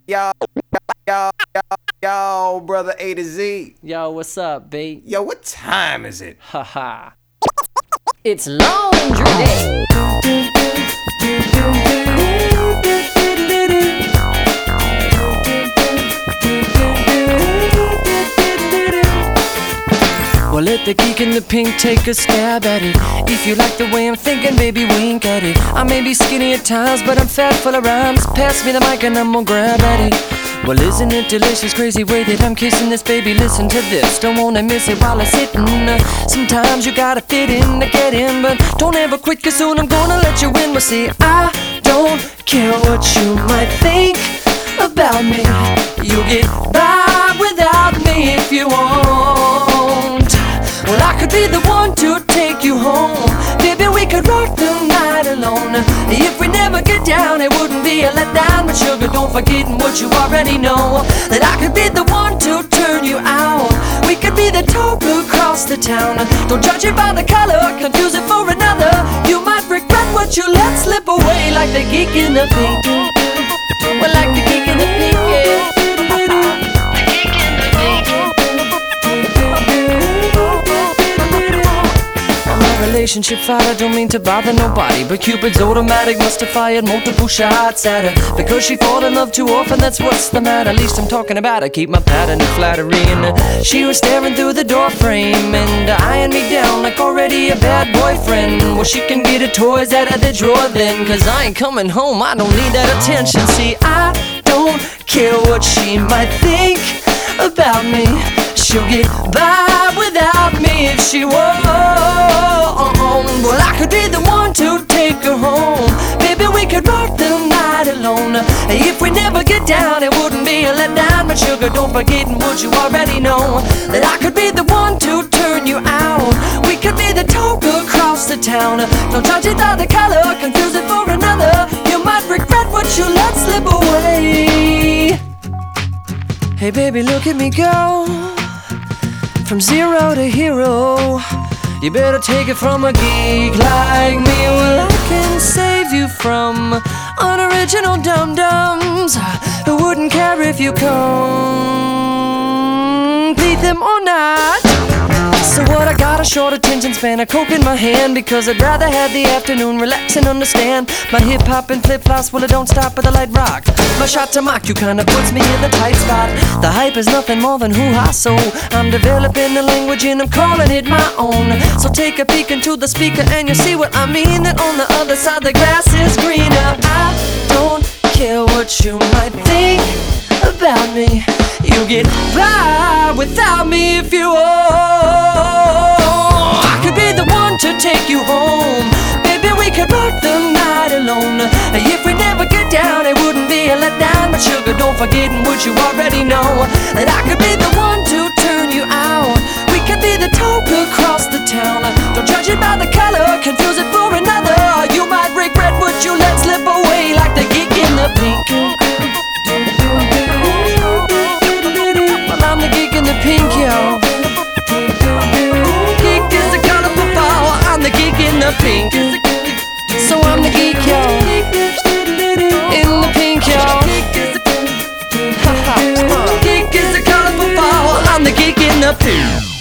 Yo, yo, yo, brother A to Z. Yo, what's up, B? Yo, what time is it? Haha. It's laundry day. Well, let the geek in the pink take a stab at it. If you like the way I'm thinking, baby, wink at it. I may be skinny at times, but I'm fat full of rhymes. Pass me the mic and I'm gonna grab at it. Well, isn't it delicious, crazy way that I'm kissing this, baby? Listen to this, don't wanna miss it while I'm sitting. Sometimes you gotta fit in to get in, but don't ever quit, cause soon I'm gonna let you in. Well, see, I don't care what you might think about me. You get by without me if you want. Well, I could be the one to take you home. Baby, we could rock the night alone. If we never get down, it wouldn't be a letdown. But sugar, don't forget what you already know, that I could be the one to turn you out. We could be the talk across the town. Don't judge it by the color, confuse it for another. You might regret what you let slip away, like the geek in the pink. Well, like the geek in the pink, yeah. Relationship fight, I don't mean to bother nobody, but Cupid's automatic must have fired multiple shots at her, because she fall in love too often, that's what's the matter. At least I'm talking about I keep my pattern of flattery. And she was staring through the door frame and eyeing me down like already a bad boyfriend. Well, she can get her toys out of the drawer then, cause I ain't coming home, I don't need that attention. See, I don't care what she might think about me. She'll get by without me if she won't. Well, I could be the one to take her home. Baby, we could rock the night alone. If we never get down, it wouldn't be a letdown. But sugar, don't forget what you already know, that I could be the one to turn you out. We could be the talk across the town. Don't judge it by the color, confuse it for another. You might regret what you let slip away. Hey baby, look at me go, from zero to hero. You better take it from a geek like me. Well, I can save you from unoriginal dum-dums who wouldn't care if you complete them or not. So what, I got a short attention span, a coke in my hand, because I'd rather have the afternoon relax and understand. My hip-hop and flip-flops, well, it don't stop at the light rock. My shot to mock you kinda puts me in the tight spot. The hype is nothing more than hoo-ha, so I'm developing the language and I'm calling it my own. So take a peek into the speaker and you'll see what I mean, that on the other side the grass is greener. I don't care what you might think about me. You get by without me if you want. I could be the one to take you home. Baby, we could rock the night alone. If we never get down, it wouldn't be a letdown. But sugar, don't forget what you already know, that I could be the one to turn you out. We could be the talk across the town. Don't judge it by the color, confuse it for another. You might regret what you let slip away, like the geek in the pink. I'm the geek in the pink, yo. Geek is the colorful flower, I'm the geek in the pink. So I'm the geek, yo, in the pink, yo. Geek is the colorful flower, I'm the geek in the pink.